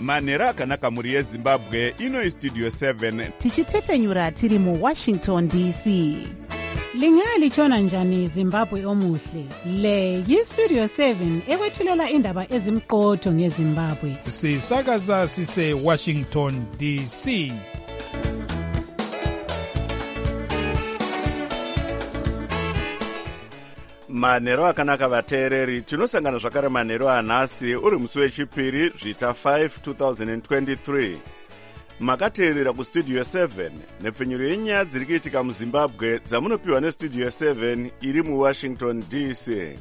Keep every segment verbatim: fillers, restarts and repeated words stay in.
manhero akanaka mhuri yezimbabwe. Ino istudio seven tichitefenyura tiri muwashington D C. Lingalitshona njani Zimbabwe omuhle? Le yistudio seven ekwethulela indaba ezimqotho ngeZimbabwe. Sisakaza sise Washington D C. manhero akanaka vateereri, tinosangana zvakare manhero anhasi uri musi wechipiri zvita five twenty twenty-three. Makateerera kustudio seven nepfenyuro yenyaya dziri kuitika muzimbabwe dzamunopiwa nestudio seven iri muwashington D C.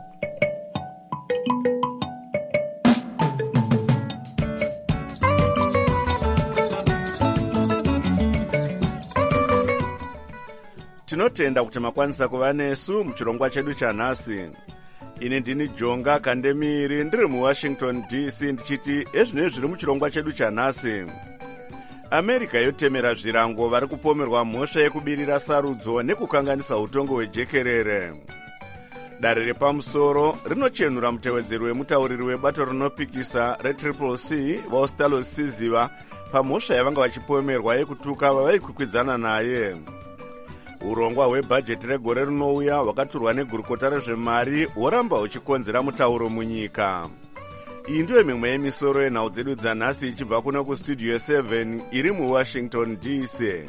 Tinotenda kuti makwanisa kuva nesu muchirongwa chedu chanhasi. Ini ndini Jonga Kandemiri ndiri muwashington D C ndichiti ezvinenge zviri muchirongwa chedu chanhasi. America yotemera zvirango vari kupomerwa mhosva yekubirira sarudzo nekukanganisa utongo hwejekerere. Dare repamusoro rinochenura mutevedzeri wemutauriri webato rinopikisa retriple C Vaustalo Siziva pamhosva yavanga vachipomerwa yekutuka vavaikwikwidzana naye. Urongwa hwebhajeti regore rinouya hwakaturwa negurukota rezvemari hworamba huchikonzera mutauro munyika. Iyi ndiyo mimwe yemisoro yenhau dzedu dzanhasi ichibva kuno kustudio seven iri muwashington D C.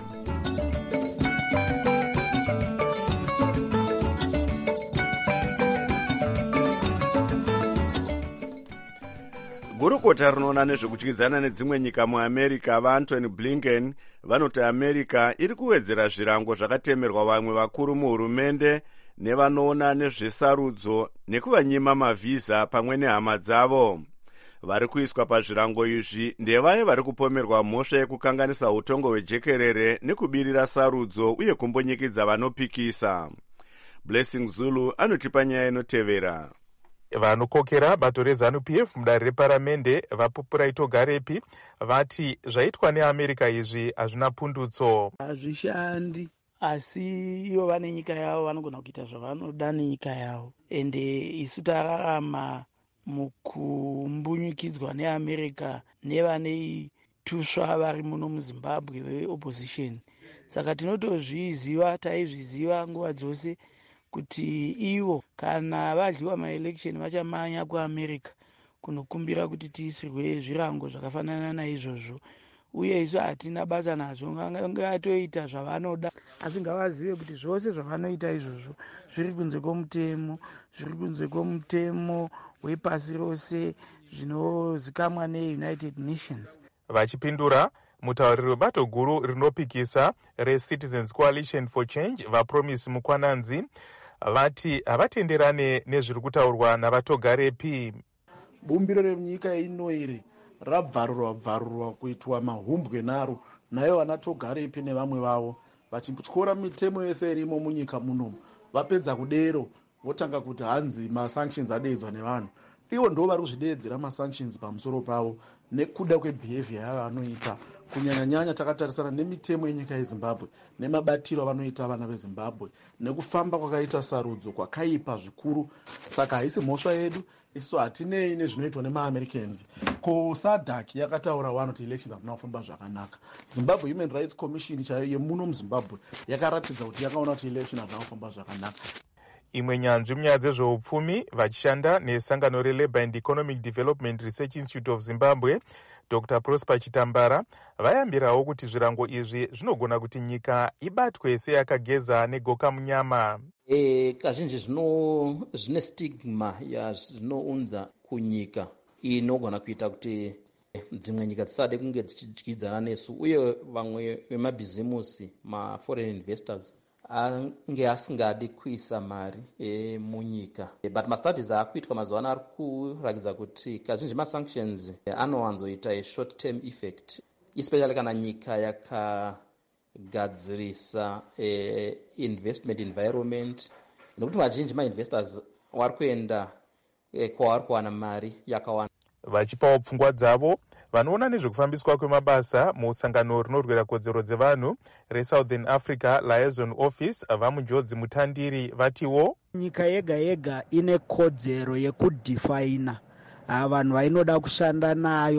Gurukota rinoona nezvekudyidzana nedzimwe nyika muamerica vaAntony Blinken vanoti America iri kuwedzera zvirango zvakatemerwa vamwe vakuru muhurumende nevanoona nezvesarudzo nekuvanyima mavhiza pamwe nehama dzavo. Vari kuiswa pazvirango izvi ndevaye vari kupomerwa mhosva yekukanganisa utongo hwejekerere nekubirira sarudzo uye kumbonyikidza vanopikisa. Blessing Zulu anotipa nyaya inotevera. Vanokokera bato reZANU P F mudare reparamende vapupura Togarepi vati zvaitwa neAmerica izvi hazvina pundutso. Hazvishandi, asi ivo vane nyika yavo vanogona kuita zvavanoda nenyika yavo. Ende isu tararama mukumbunyikidzwa neAmerica nevane tusva vari muno muZimbabwe veopposition. Saka tinotozviziva, taizviziva nguva dzose kuti ivo kana vadliwa maelection vachamanya kuAmerica kunokumbira kuti tiisirwe zvirango zvakafanana naizvozvo. Uye isu hatina basa nazvo, ngavatoita zvavanoda, asi ngavazive kuti zvose zvavanoita izvozvo zviri kunze kwomutemo, zviri kunze kwomutemo wepasi rose zvinozikamwa neUnited Nations. Vachipindura, mutauriri webato guru rinopikisa reCitizens Coalition for Change vaPromise Mukwananzi vati havatenderane nezviri kutaurwa navatogarepi. Bumbiro renyika ino iri rabvarurwa bvarurwa kuitwa mahumbwe naro nayo vanatogarepi nevamwe vavo vachityora mitemo yese irimo munyika muno. Vapedza kudero votanga kuti hanzi masanctions adedzwa nevanhu. Ivo ndo vari kuzvidedzera masanctions pamusoro pavo nekuda kwebehavior yavo vanoita, kunyanya nyanya takatarisana nemitemo yenyika yeZimbabwe nemabatiro vanoita vana veZimbabwe nekufamba kwakaita sarudzo kwakaipa zvikuru. Saka haisi mhosva yedu, isu hatinei nezvinoitwa nemaAmericans. Ko SADC yakataura wano kuti elections hazvina kufamba zvakanaka. Zimbabwe Human Rights Commission chayo yemuno muZimbabwe yakaratidza kuti yakaona kuti elections hazvina kufamba zvakanaka. Imwe nyanzvi munyaya dzezveupfumi vachishanda nesangano reLabour and Economic Development Research Institute of Zimbabwe, Doctor Prosper Chitambara vayambirawo kuti zvirango izvi zvinogona kuti nyika ibatwe seyakageza negoka munyama. E, kazhinji zvino zvine stigma yazvinounza kunyika inogona kuita kuti dzimwe nyika dzisade kunge dzichidyidzana nesu, uye vamwe vemabhizimusi maforeign investors ange asingadi kuisa mari e, munyika. E, but mastudies akuitwa mazuva ano ari kurakidza kuti kazhinji masanctions e, anowanzoita a short term effect, especially kana nyika yakagadzirisa e, investment environment, nekuti vazhinji mainvestors vari kuenda e, kwavari kuwana mari yakawanda. Vachipawo pfungwa dzavo vanoona nezvekufambiswa kwemabasa musangano rinorwira kodzero dzevanhu reSouthern Africa Liaison Office vamunjodzi mutandiri vatiwo nyika yega yega ine kodzero yekudefina vanhu vainoda kushanda nayo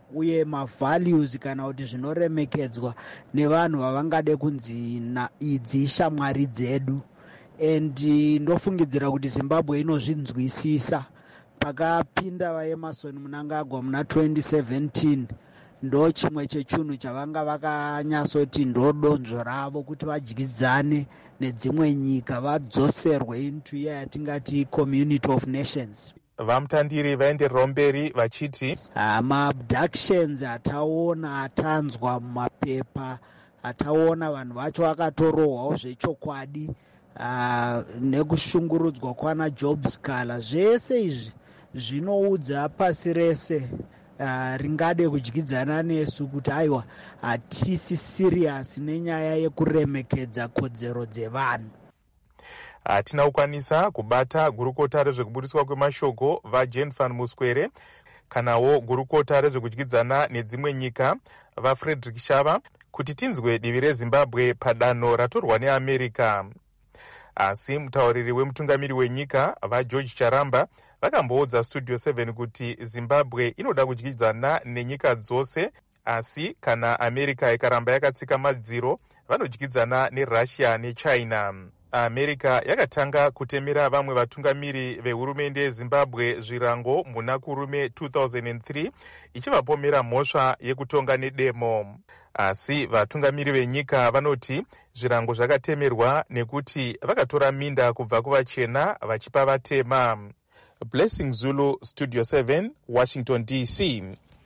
uye mavalues kana kuti zvinoremekedzwa nevanhu vavangade kunzi idzi shamwari dzedu. And ndofungidzira kuti Zimbabwe inozvinzwisisa. Pakapinda vaEmerson Mnangagwa muna twenty seventeen ndo chimwe chechunhu chavanga vakanyasoti ndo donzvo ravo kuti vadyidzane nedzimwe nyika vadzoserwe into iya yatingati community of nations. Vamutandiri vaendererawo mberi vachiti maabductions ataona atanzwa mumapepa, ataona vanhu vacho vakatorohwawo zvechokwadi, uh, nekushungurudzwa kwana Job Scala, zvese izvi zvinoudza pasi rese uh, ringade kudyidzana nesu kuti aiwa hatisi serious nenyaya yekuremekedza kodzero dzevanhu. hatina kukwanisa kubata gurukota rezvekubudiswa kwemashoko vaJane van Muskwere kanawo gurukota rezvekudyidzana nedzimwe nyika vaFrederick Shava kuti tinzwe divi reZimbabwe padanho ratorwa neAmerica. Asi mutauriri wemutungamiri wenyika vaGeorge Charamba vakamboudza Studio seven kuti Zimbabwe inoda kudyidzana nenyika dzose, asi kana America ikaramba yakatsika madziro vanodyidzana neRussia neChina. America yakatanga kutemera vamwe vatungamiri vehurumende yeZimbabwe zvirango muna kurume two thousand three ichivapomera mhosva yekutonga nedemo. Asi vatungamiri venyika vanoti zvirango zvakatemerwa nekuti vakatora minda kubva kuvachena vachipa vatema. Blessing Zulu, Studio seven, Washington D C.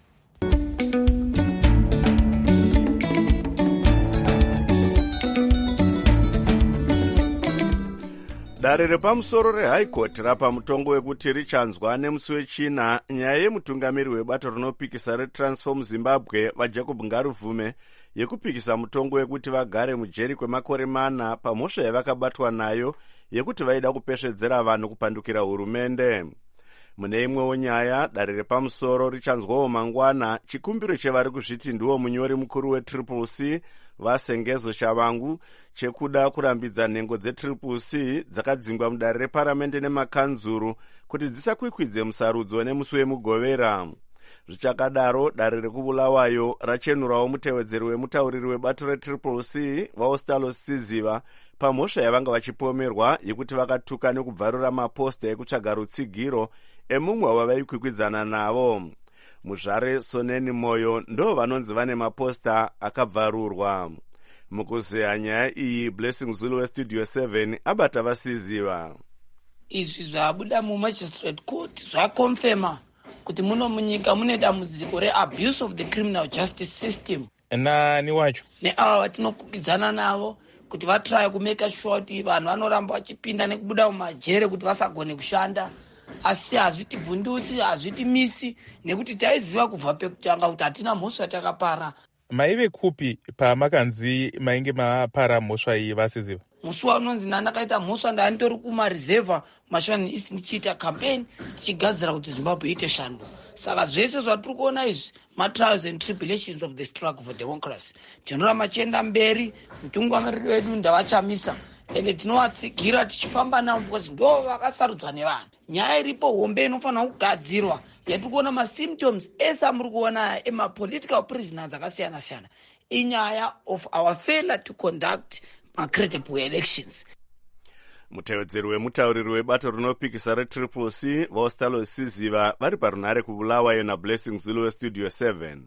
Dare repamusoro reHigh Court rapa mutongo wekuti richanzwa nemusi wechina nyaya yemutungamiri webato rinopikisa reTransform Zimbabwe vaJacob Ngaruvume yekupikisa mutongo wekuti vagare mujeri kwemakore mana pamhosva yavakabatwa nayo yekuti vaida kupesvedzera vanhu kupandukira hurumende. Mune imwewo nyaya, dare repamusoro richanzwawo mangwana chikumbiro chevari kuzviti ndiwo munyori mukuru weTriple C vaSengezo Shavangu chekuda kurambidza nhengo dzeTriple C dzakadzingwa mudare reparamende nemakanzuru kuti dzisakwikwidze musarudzo nemusi wemugovera. Zvichakadaro, dare rekubulawayo rachenurawo mutevedzeri wemutauriri webato reTriple C vaOstalo Siziva pamhosva yavanga vachipomerwa yekuti vakatuka nekubvarura maposta ekutsvaga rutsigiro emumwe wavaikwikwidzana navo. Muzvare Soneni Moyo ndo vanonzi vane maposta akabvarurwa. Mukuzeya nyaya iyi, Blessing Zulu weStudio seven abata vasiziva. Izvi zvabuda muMagistrate Court zvakonfirma kuti muno munyika mune dambudziko reabuse of the criminal justice system. Nani wacho? Neava vatinokukidzana navo kuti vatry kumeka sure kuti vanhu vanoramba vachipinda nekubuda mumajere kuti vasagone kushanda. Asi hazvitivhundutsi, hazvitimisi nekuti taiziva kubva pekutanga kuti hatina mhosva takapara. Maive kupi pamakanzi mainge mapara mhosva iyi vasiziva? Musi wanonzi ndandakaita mhosva ndanditori kumareserva mashani isi ndichiita campaign tichigadzira kuti Zimbabwe iite shando. Saka zvese zvatiri kuona izvi matrials and tribulations of the struggle for democracy. Tinoramba chienda mberi, mutungamiriri wedu ndavachamisa. Ende tinovatsigira tichifamba navo because ndo vakasarudzwa nevanhu. Nyaya iripo hombe inofanira kugadzirwa yatikuona masymptoms ese amuri kuona emapolitical prisoners akasiyana siyana. Inyaya of our failure to conduct credible elections. Mutevedzeri wemutauriri webato rinopikisa reTriple C vaOstalo Siziva vari parunhare kubulawayo naBlessing Zulu weStudio seven.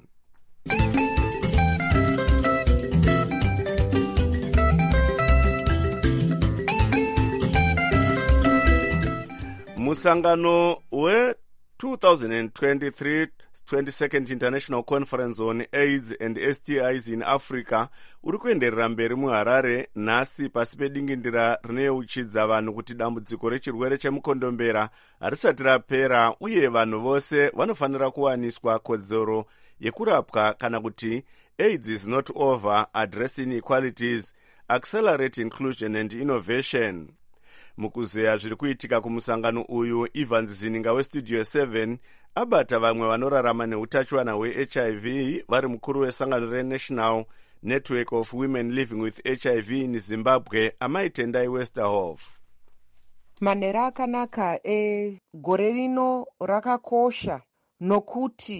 Musangano we twenty twenty-three twenty-second International Conference on AIDS and S T Is in Africa uri kuenderera mberi muHarare nhasi pasi pedingindira rineuchidza vanhu kuti dambudziko rechirwere chemukondombera harisati rapera uye vanhu vose vanofanira kuwaniswa kodzero yekurapwa kana kuti AIDS is not over, address inequalities, accelerate inclusion and innovation. Mukuzeya zviri kuitika kumusangano uyu, Evans Zininga weStudio seven abata vamwe vanorarama neutachiwana hweH I V vari mukuru wesangano reNational Network of Women Living with H I V in Zimbabwe, Amai Tendai Westerhoff. Manhero akanaka egore rino rakakosha nokuti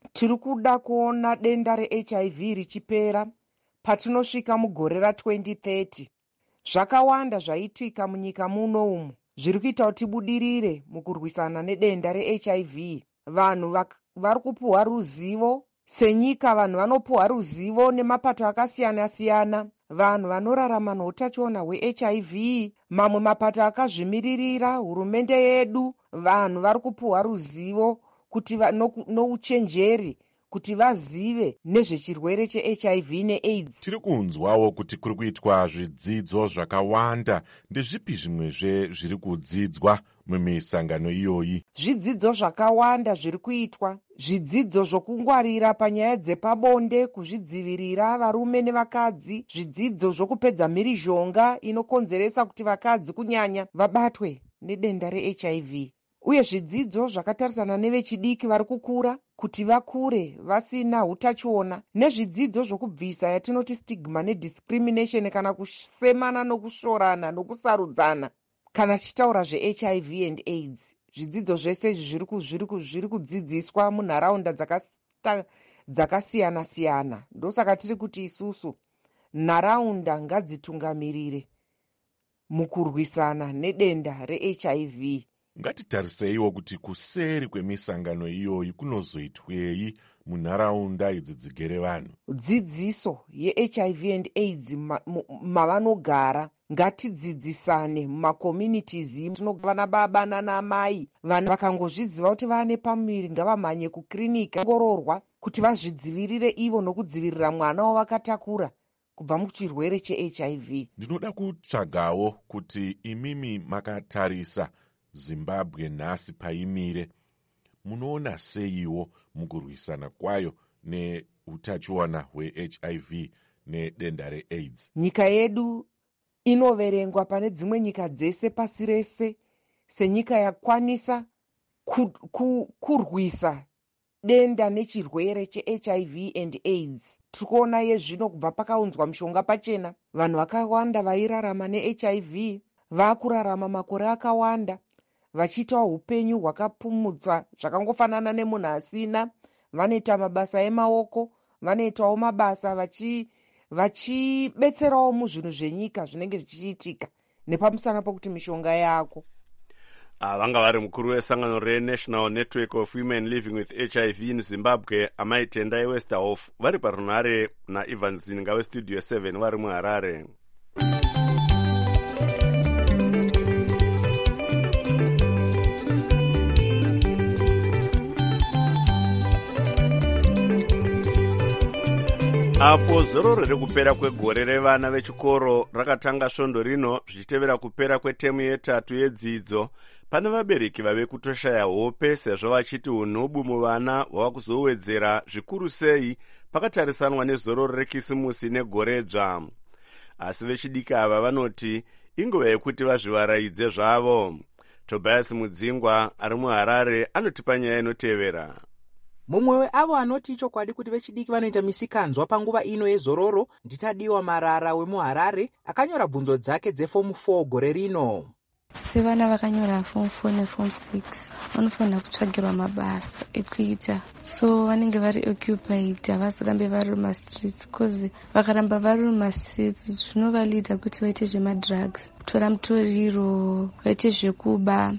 tiri kuda kuona denda reH I V richipera patinosvika mugore ratwenty thirty. Zvakawanda zvaitika munyika muno umu zviri kuita kuti tibudirire mukurwisana nedenda reH I V. Vanhu vari kupuhwa ruzivo senyika, vanhu vanopuhwa ruzivo nemapato akasiyana siyana, vanhu vanorarama noutachiona hweH I V, mamwe mapato akazvimiririra, hurumende yedu, vanhu vari kupuhwa ruzivo kuti nouchenjeri kuti vazive nezvechirwere cheH I V neAIDS. Tiri kunzwawo kuti kuri kuitwa zvidzidzo zvakawanda. Ndezvipi zvimwezve zviri kudzidzwa mumisangano iyoyi? Zvidzidzo zvakawanda zviri kuitwa, zvidzidzo zvokungwarira panyaya dzepabonde, kuzvidzivirira varume nevakadzi, zvidzidzo zvokupedza mhirizhonga inokonzeresa kuti vakadzi kunyanya vabatwe nedenda reH I V, uye zvidzidzo zvakatarisana nevechidiki vari kukura kuti vakure vasina utachiona, nezvidzidzo zvokubvisa yatinoti stigma nediscrimination, kana kusemana nokushorana nokusarudzana kana tichitaura zveH I V and AIDS. Zvidzidzo zvese izvi zviri kudzidziswa munharaunda dzakasiyana siyana. Ndosaka tiri kuti isusu nharaunda ngadzitungamirire mukurwisana nedenda reH I V. Ngatitariseiwo kuti kuseri kwemisangano iyoyi kunozoitwei munharaunda idzi dzigere vanhu. Dzidziso yeH I V and AIDS mavanogara, ngatidzidzisane mumakommunities. Vana baba nana mai, vanhu vakangozviziva kuti vane pamuviri ngavamhanye kukirinika ongororwa kuti vazvidzivirire ivo nokudzivirira mwana wavakatakura kubva muchirwere cheH I V. Ndinoda kutsvagawo kuti imimi makatarisa Zimbabwe nhasi paimire, munoona seiwo mukurwisana kwayo neutachiona hweH I V nedenda reAIDS? Nyika yedu inoverengwa pane dzimwe nyika dzese pasi rese senyika yakwanisa ku, ku, kurwisa denda nechirwere cheH I V and AIDS. Tikuona yezvino kubva pakaunzwa mishonga pachena, vanhu vakawanda vairarama neH I V vakurarama makore akawanda vachiita upenyu hwakapumudza zvakangofanana nemunhu asina. Vanoita mabasa emaoko, vanoitawo mabasa vachi vachibetserawo muzvinhu zvenyika zvinenge zvichiitika nepamusana pokuti mishonga yako. Vanga vari mukuru wesangano reNational Network of Women Living with H I V in Zimbabwe, Amai Tendai Westerhoff, vari parunhare naIvan Zinga weStudio seven vari muHarare. Apo zororo rekupera kwegore revana vechikoro rakatanga svondo rino zvichitevera kupera kwetemu yetatu yedzidzo, pane vabereki vave kutoshaya hope sezvo vachiti unhubu muvana hwava kuzowedzera zvikuru sei pakatarisanwa nezororo rekisimusi negore dzva. Asi vechidiki ava vanoti inguva yekuti vazvivaraidze zvavo. Tobias Mudzingwa ari muHarare anotipa nyaya inotevera. Mumwe weavo anoti chokwadi kuti vechidiki vanoita misikanzwa panguva ino yezororo nditadiwa Marara wemuHarare akanyora bvunzo dzake dzefomu four gore rino. Sevana vakanyora form four neform six vanofanira kutsvagirwa mabasa ekuita, so vanenge vari occupied, havasirambe vari mumastreets, cause vakaramba vari mumastreets zvinovalida kuti vaite zvemadrugs, kutora mutoriro, vaite zvekuba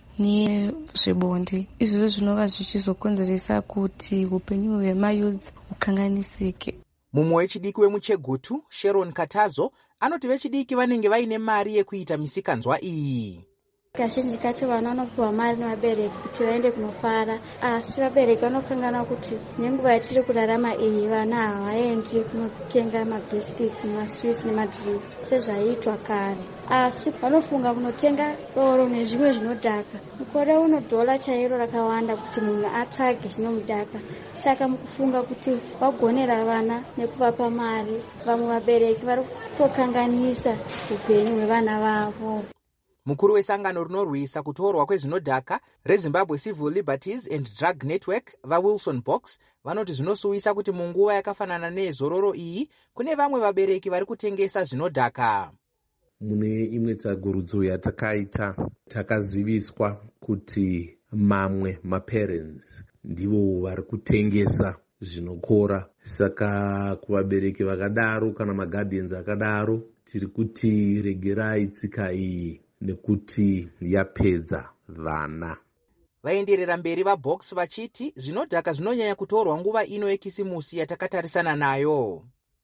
nezvebonde. Izvozvo zvinova zvichizokonzeresa kuti upenyu hwemayouth hukanganisike. Mumwe wechidiki wemuChegutu, Sharon Katazo, anoti vechidiki vanenge vaine mari yekuita misikanzwa iyi. Kazhinji kacho vana vanopiwa mari nevabereki kuti vaende kunofara, asi vabereki vanokangana kuti nenguva yatiri kurarama iyi vana havaendi kunotenga mabhiskits nemaswits nemadrinks sezvaiitwa kare, asi vanofunga kunotenga doro nezvimwe zvinodhaka. Mukore uno dhola chairo rakawanda kuti munhu atsvage zvinomudhaka, saka mukufunga kuti vagonera vana nekuvapa mari, vamwe vabereki vari kutokanganisa upenyu hwevana vavo. Mukuru wesangano rinorwisa kutorwa kwezvinodhaka reZimbabwe Civil Liberties and Drug Network vaWilson Box vanoti zvinosuwisa kuti munguva yakafanana nezororo iyi kune vamwe vabereki vari kutengesa zvinodhaka. Mune imwe tsagurudzo yatakaita takaziviswa kuti mamwe maparents ndivo vari kutengesa zvinokora. Saka kuvabereki vakadaro kana magadhens akadaro tiri kuti regerai tsika iyi nekuti yapedza vana. vaenderera mberi vaBox vachiti zvinodhaka zvinonyanya kutorwa nguva ino yekisimusi yatakatarisana nayo.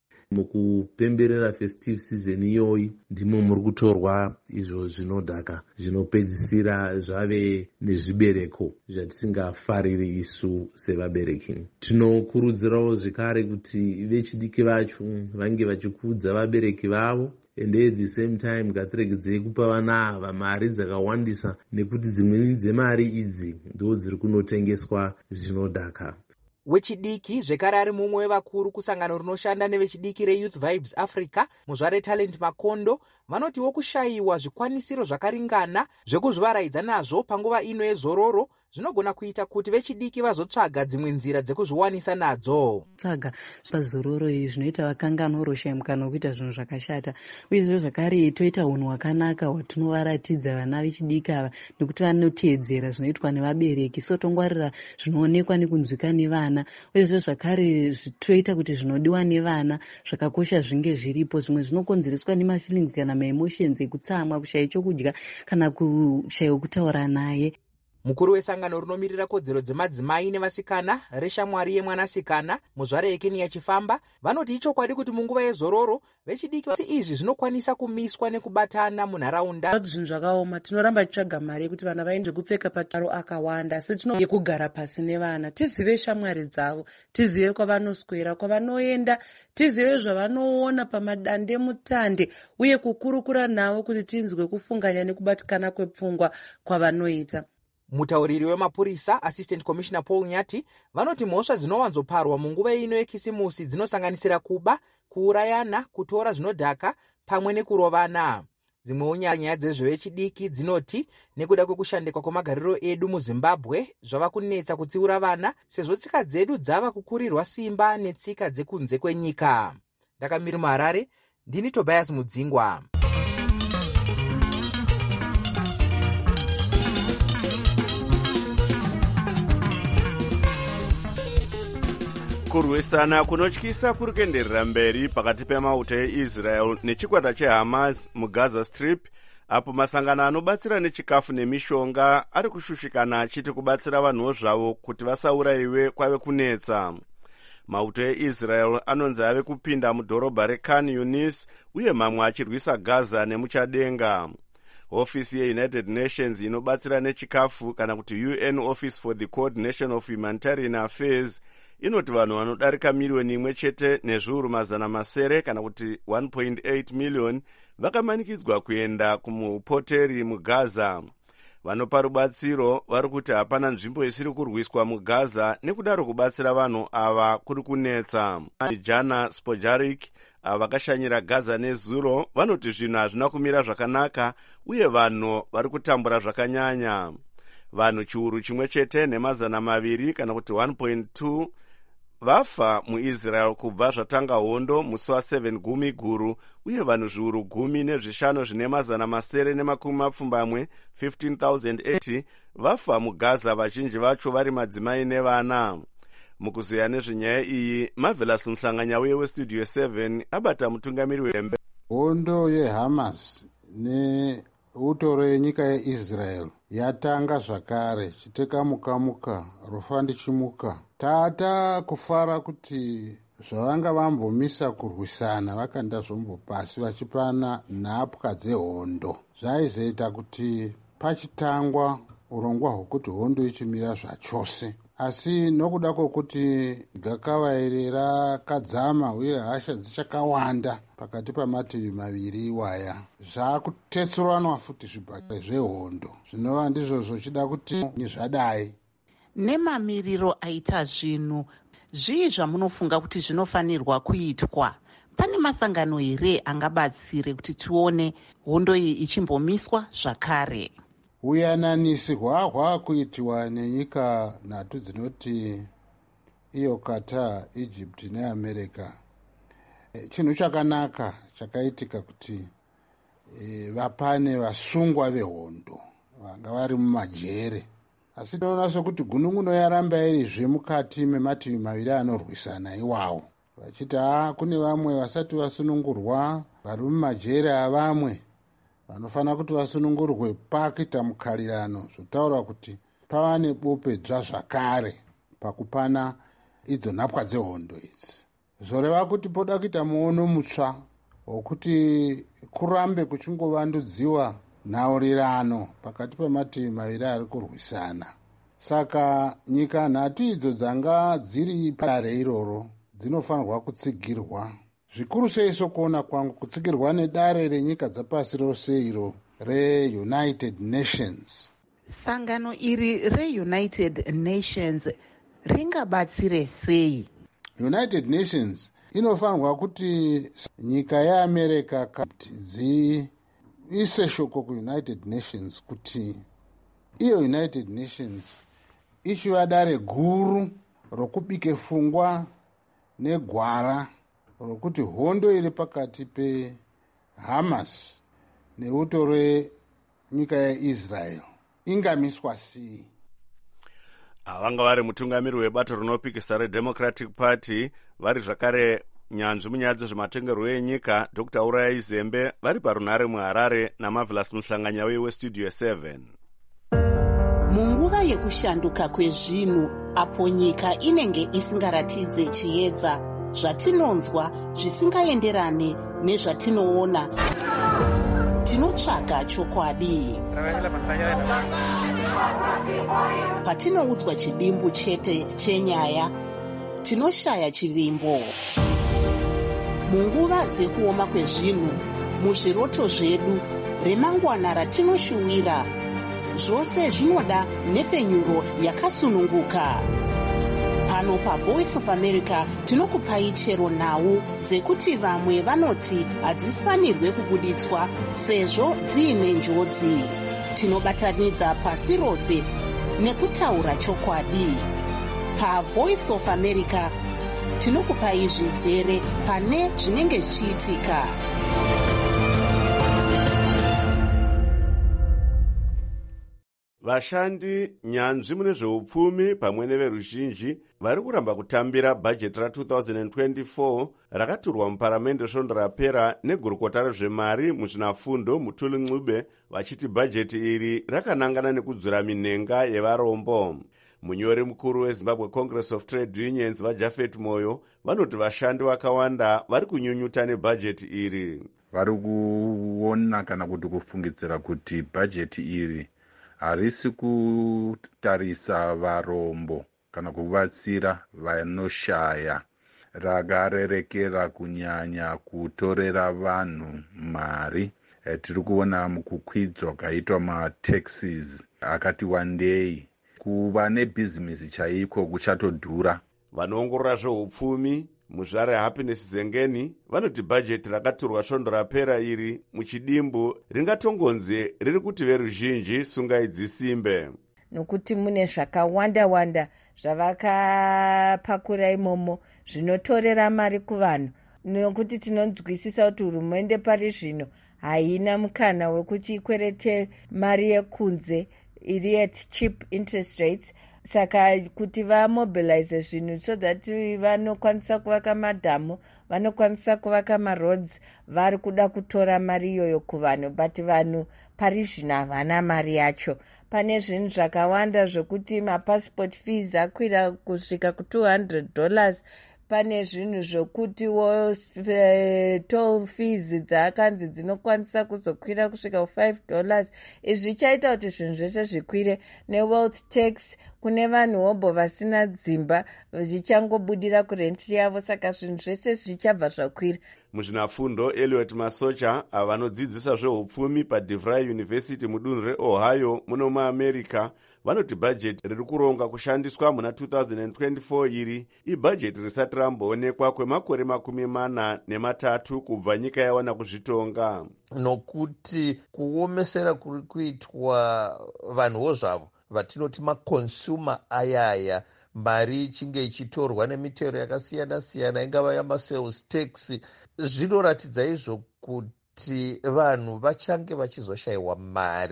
Mukupemberera festive season iyoyi ndimo muri kutorwa izvo zvinodhaka zvinopedzisira zvave nezvibereko zvatisingafariri isu sevabereki. Tinokurudzirawo zvekare kuti vechidiki vacho vange vachikudza vabereki vavo, and at the same time ngatiregedzei kupa vana ava mari dzakawandisa, nekuti dzimweni dzemari idzi ndo dziri kunotengeswa zvinodhaka. Wechidiki zvekare ari mumwe wevakuru kusangano rinoshanda nevechidiki reYouth Vibes Africa, muzvare Talent Makondo, vanotiwo kushayiwa zvikwanisiro zvakaringana zvekuzvivaraidza nazvo panguva ino yezororo zvinogona kuita kuti vechidiki vazotsvaga dzimwe nzira dzekuzviwanisa nadzo. Tsvaga pazororo izvi zvinoita vakanganwa uroshayi mukana wekuita zvinhu zvakashata, uyezve zvakare toita unhu hwakanaka hwatinovaratidza vana vechidiki ava nekuti vanoteedzera zvinoitwa nevabereki, so tongwarira zvinoonekwa nekunzwika nevana, uyezve zvakare toita kuti zvinodiwa nevana zvakakosha zvinge zviripo. Zvimwe zvinokonzereswa nemafeelings kana maemotions ekutsamwa, kushayi chokudya kana kushayiwa kutaura naye. Mukuru wesangano rinomirira kodzero dzemadzimai nevasikana reshamwari yemwanasikana muzvare Ekenia Chifamba vanoti ichokwadi kuti munguva yezororo vechidiki izvi zvinokwanisa kumiswa nekubatana munharaunda. Zvinhu zvakaoma, tinoramba tichitsvaga mari yekuti vana vaende kupfeka pataro akawanda, asi tinoye kugara pasi nevana, tizive shamwari dzavo, tizive kwavanoswera, kwavanoenda, tizive zvavanoona pamadande mutande, uye kukurukura navo kuti tinzwe kufunganya nekubatikana kwepfungwa kwavanoita. Mutauriri wemapurisa Assistant Commissioner Paul Nyati vanoti mhosva dzinowanzoparwa munguva ino yekisimusi dzinosanganisira kuba, kuurayana, kutora zvinodhaka pamwe nekurovana. Dzimwewo nyaya dzezvevechidiki dzinoti nekuda kwekushandikwa kwemagariro edu muZimbabwe zvava kunetsa kutsiura vana sezvo tsika dzedu dzava kukurirwa simba netsika dzekunze kwenyika. Ndakamiri muHarare, ndini Tobias Mudzingwa. Kurwisana kunotyisa kuri kuenderera mberi pakati pemauto eIsrael nechikwata cheHamas muGaza Strip, apo masangano anobatsira nechikafu nemishonga ari kushushikana achiti kubatsira vanhuwo zvavo kuti vasaurayiwe kwave kunetsa. Mauto eIsrael anonzi ave kupinda mudhorobha reKhan Yunis uye mamwe achirwisa Gaza nemuchadenga. Ofisi yeUnited Nations inobatsira nechikafu kana kuti U N Office for the Coordination of Humanitarian Affairs inoti vanhu vanodarika miliyoni imwe chete nezviuru mazana masere kana kuti one point eight million vakamanikidzwa kuenda kumupoteri muGaza. Vanopa rubatsiro vari kuti hapana nzvimbo isiri kurwiswa muGaza, nekudaro kubatsira vanhu ava kuri kunetsa. Jana Spojaric ava vakashanyira Gaza nezuro vanoti zvinhu hazvina kumira zvakanaka uye vanhu vari kutambura zvakanyanya. Vanhu chiuru chimwe chete nemazana maviri kana kuti one point two vafa muIsrael kubva zvatanga hondo musi wa7 gumi guru, uye vanhu zviuru gumi nezvishanu zvine mazana masere nemakumi mapfumbamwe fifteen thousand eighty vafa muGaza, vazhinji vacho vari madzimai nevana. Mukuziya nezvenyaya iyi, Marvelous Mhlanganya weStudio seven abata mutungamiri wembe. Hondo yeHamas neutoro yenyika yeIsrael yatanga zvakare chiteka mukamuka rufa ndichimuka. Tata kufara kuti zvavanga vambomisa kurwisana vakanda zvombo pasi vachipana nhapwa dzehondo zvaizoita kuti pachitangwa urongwa hwekuti hondo ichimira zvachose. Asi nokuda kwokuti gakava iri rakadzama uye hasha dzichakawanda pakati pamativi maviri iwaya, zvakutetsuranwa futi zvibhakere zvehondo zvinova ndizvo zvochida kuti zvadai. Nemamiriro aita zvinhu, zvii zvamunofunga kuti zvinofanirwa kuitwa? Pane masangano here angabatsire kuti tione hondo iyi ichimbomiswa zvakare? Uyananisi hwahwa kuitiwa nenyika nhatu dzinoti iyo Qatar, Egypt neAmerica. Chinhu chakanaka chakaitika kuti e, vapane vasungwa vehondo vanga vari mumajere. asi tinoona sokuti gunun'uno yaramba irizve mukati memativi maviri anorwisana iwawo, vachiti ha kune vamwe vasati vasunungurwa vari mumajere avamwe vanofanira kuti vasunungurwe pakuita mukarirano, zvotaura kuti pava nebope dzva zvakare pakupana idzo nhapwa dzehondo idzi. Zvoreva kuti poda kuita muono mutsva wokuti kurambe kuchingovandudziwa nhaurirano pakati pemativi maviri ari kurwisana. Saka nyika nhatu idzo dzanga dziri padare iroro dzinofanirwa kutsigirwa, zvikuru sei sokuona kwangu kutsigirwa nedare renyika dzapasi rose iro reunited nations. Sangano iri reunited nations ringabatsire sei? United Nations inofanirwa kuti nyika yeAmerica kuti dziise shoko kuUnited Nations kuti iyo United Nations ichiva dare guru rokubike fungwa negwara rokuti hondo iri pakati peHamas neuto renyika yeIsrael ingamiswa sei. Vanga vari mutungamiri webato rinopikisa reDemocratic Party vari zvakare nyanzvi munyaya dzezvematongerwo enyika Doctor Uraya Zembe vari parunhare muHarare naMarvelous Muhlanganyauye weStudio seven. Munguva yekushanduka kwezvinhu apo nyika inenge isingaratidze chiedza, zvatinonzwa zvisingaenderane nezvatinoona, tinotsvaga chokwadi. Patinoudzwa chidimbu chete chenyaya, tinoshaya chivimbo. Munguva dzekuoma kwezvinhu, muzviroto zvedu, remangwana ratinoshuwira, zvose zvinoda nhepfenyuro yakasununguka. Pano paVoice of America tinokupai chero nhau dzekuti vamwe vanoti hadzifanirwe kubuditswa sezvo dziine njodzi. Tinobatanidza pasi rose nekutaura chokwadi. PaVoice of America tinokupai zvizere pane zvinenge zvichiitika. Vashandi, nyanzvi mune zveupfumi pamwe neveruzhinji vari kuramba kutambira bhajeti ra-twenty twenty-four rakaturwa muparamende svondo rapera negurukota rezvemari muzvinafundo Mutuli Ncube, vachiti bhajeti iri rakanangana nekudzura minhenga yevarombo. Munyori mukuru weZimbabwe Congress of Trade Unions vaJafet Moyo vanoti vashandi vakawanda vari kunyunyuta nebhajeti iri. Vari kuona kana kuti kufungidzira kuti bhajeti iri harisi kutarisa varombo kana kuvatsira vanoshaya, rakarerekera kunyanya kutorera vanhu mari. E, tiri kuona mukukwidzwa kaitwa mataxes akati wandei, kuva nebhizinesi chaiko kuchatodhura. Vanoongorora zveupfumi muzvare Happiness Zengeni vanoti bhajeti rakaturwa svondo rapera iri muchidimbu ringatongonzi riri kuti veruzhinji sungai dzisimbe, nokuti mune zvakawanda wanda zvavakapakura imomo zvinotorera mari kuvanhu, nokuti tinonzwisisa kuti hurumende pari zvino haina mukana wekuti ikwerete mari yekunze iri at cheap interest rates. Saka kuti vamobilize zvinhu so that vanokwanisa kuvaka madhamu, vanokwanisa kuvaka maroads, vari kuda kutora mari iyoyo kuvanhu, but vanhu pari zvino havana mari yacho. Pane zvinhu zvakawanda zvokuti mapassport fees akwira kusvika ku-two hundred dollars. Pane zvinhu zvokuti wo uh, toll fees dzakanzi dzinokwanisa kuzokwira kusvika ku-five dollars. Izvi chaita kuti zvinhu zvese zvikwire, newealth tax kune vanhu wobho vasina dzimba zvichangobudira kurenti yavo, saka zvinhu zvese zvichabva zvakwira. Muzvinafundo Elliot Masocha avanodzidzisa zveupfumi paDeVry University mudunhu reOhio muno muAmerica vanoti bhajeti riri kuronga kushandiswa muna twenty twenty-four iri ibhajeti risati ramboonekwa kwemakore makumi mana nematatu kubva nyika yawana kuzvitonga, nokuti kuomesera kuri kuitwa vanhuwo zvavo vatinoti maconsumer ayaya, mari ichinge ichitorwa nemitero yakasiyana siyana, ingava yamasales tax, zvinoratidza izvo kuti vanhu vachange vachizoshayiwa mari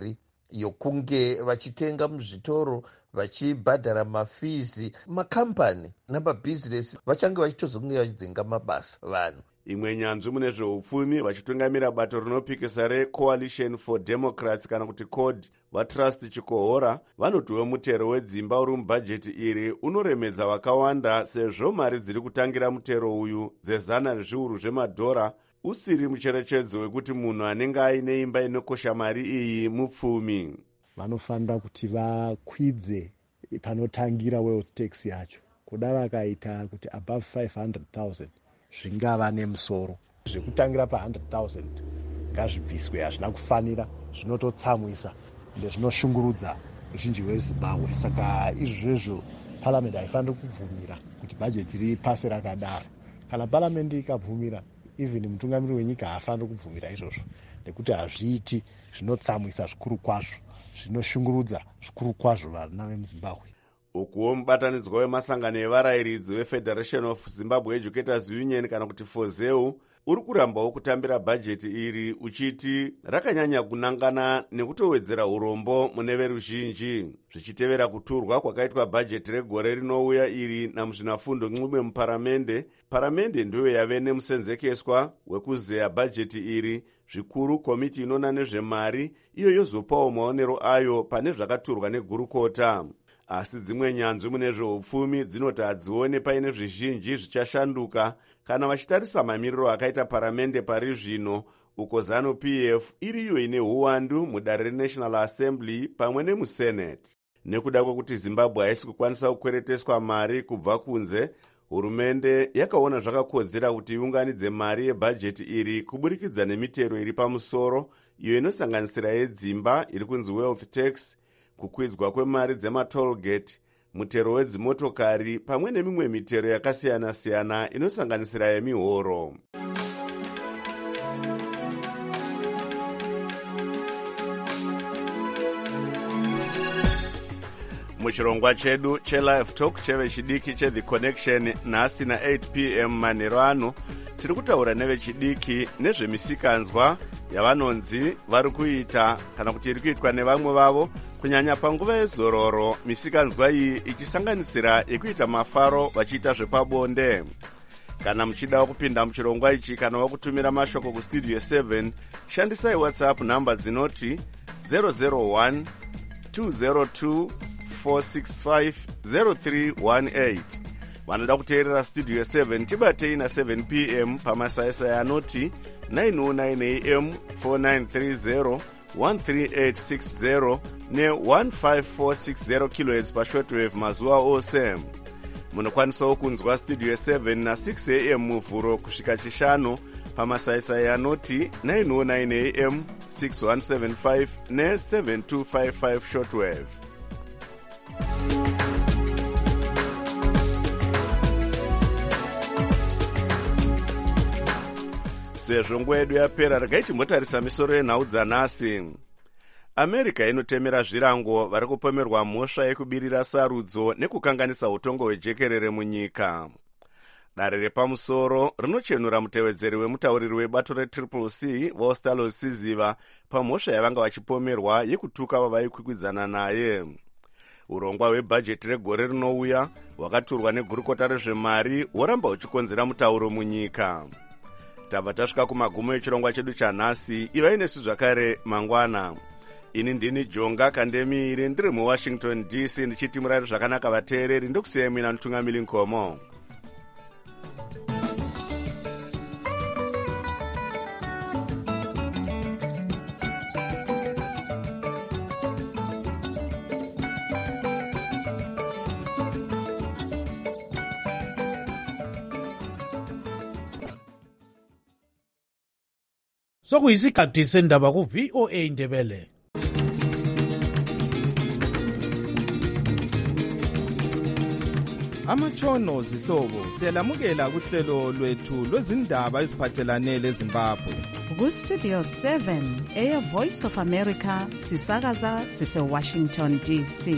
yokunge vachitenga muzvitoro vachibhadhara mafizi. Makampani namabhizinesi vachange vachitozonge vachidzinga mabasa vanhu. Imwe nyanzvi mune zveupfumi vachitungamira bato rinopikisa reCoalition for Democrats kana kuti C O D vaTrust Chikohora vanotiwe mutero wedzimba uri mubhajeti iri unoremedza vakawanda sezvo mari dziri kutangira mutero uyu dzezana rezviuru zvemadhora usiri mucherechedzo wekuti munhu anenge aine imba inokosha mari iyi mupfumi. Vanofanira kuti vakwidze panotangira wealth tax yacho, kuda vakaita kuti above five hundred thousand zvingava nemusoro. Zvekutangira pa one hundred thousand ngazvibviswe, hazvina kufanira, zvinototsamwisa ende zvinoshungurudza ruzhinji rweZimbabwe. Saka izvozvo parliament haifaniri kubvumira kuti bhajeti riri pasi rakadaro. Kana parliament ikabvumira, even mutungamiri wenyika haafaniri kubvumira izvozvo nekuti hazviiti, zvinotsamwisa zvikuru kwazvo, zvinoshungurudza zvikuru kwazvo vana vemuZimbabwe. Ukuwo mubatanidzwa wemasangano evarayiridzi weFederation of Zimbabwe Educators Union kana kuti FOZEU uri kurambawo kutambira bhajeti iri uchiti rakanyanya kunangana nekutowedzera urombo mune veruzhinji zvichitevera kuturwa kwakaitwa bhajeti regore rinouya iri namuzvinafundo nxume muparamende. Paramende ndiyo yave nemusenzekeswa wekuzeya bhajeti iri, zvikuru komiti inona nezvemari iyo yozopawo maonero ayo pane zvakaturwa negurukota. Asi dzimwe nyanzvi mune zveupfumi dzinoti hadzione paine zvizhinji zvichashanduka kana vachitarisa mamiriro akaita paramende pari zvino, uko ZANU-P F iriyo ine huwandu mudare reNational Assembly pamwe nemuSenate. Nekuda kwekuti Zimbabwe haisi kukwanisa kukwereteswa mari kubva kunze, hurumende yakaona zvakakodzera kuti iunganidze mari yebhajeti iri kuburikidza nemitero iri pamusoro iyo inosanganisira yedzimba iri kunzi wealth tax, kukwidzwa kwemari dzematollgate, mutero wedzimotokari pamwe nemimwe mitero yakasiyana-siyana inosanganisira yemihoro. Muchirongwa chedu chelive talk chevechidiki cheThe Connection nhasi na eight p m manheru ano tiri kutaura nevechidiki nezvemisikanzwa yavanonzi vari kuita kana kuti iri kuitwa nevamwe vavo kunyanya panguva yezororo, misikanzwa iyi ichisanganisira yekuita mafaro vachiita zvepabonde. Kana muchida kupinda muchirongwa ichi kana wakutumira mashoko kustudio seven, shandisai WhatsApp namba dzinoti zero zero one two zero two four six five zero three one eight. Vanoda kuteerera studio seven tibatei na seven p m pamasaisai anoti nine oh nine a m four nine three zero one three eight six zero ne one five four six zero kilohertz pashortwave mazuva ose. Munokwanisawo kunzwa studio seven na six a m muvhuro kusvika chishanu pamasaisai anoti nine oh nine a m six one seven five ne seven two five five shortwave. Sezvo nguva yedu yapera, regai timbotarisa misoro yenhau dzanhasi. America inotemera zvirango vari kupomerwa mhosva yekubirira sarudzo nekukanganisa utongo hwejekerere munyika. Dare repamusoro rinochenura mutevedzeri wemutauriri webato retriple C Vostalo Siziva pamhosva yavanga vachipomerwa yekutuka vavaikwikwidzana naye. Urongwa hwebhajeti regore rinouya hwakaturwa negurukota rezvemari hworamba huchikonzera mutauro munyika. Tabva tasvika kumagumo echirongwa chedu chanhasi. Ivai nesu zvakare mangwana. Ini ndini Jonga Kandemiri, ndiri muWashington D C ndichiti murari zvakanaka vateereri, ndokusiyai mina mutungamiri Nkomo. Sokuyisikhathi sendaba ku V O A Ndebele. Amatshono zihlobo siyalamukela kuhlelo lwethu lwezindaba eziphathelane leZimbabwe. Ku Studio seven eya Voice of America sisakaza sise Washington D C.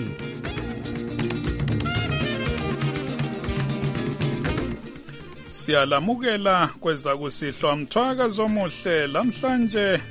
Siyalamukela kweza kusihlwa mthwaka zomuhle lamhlanje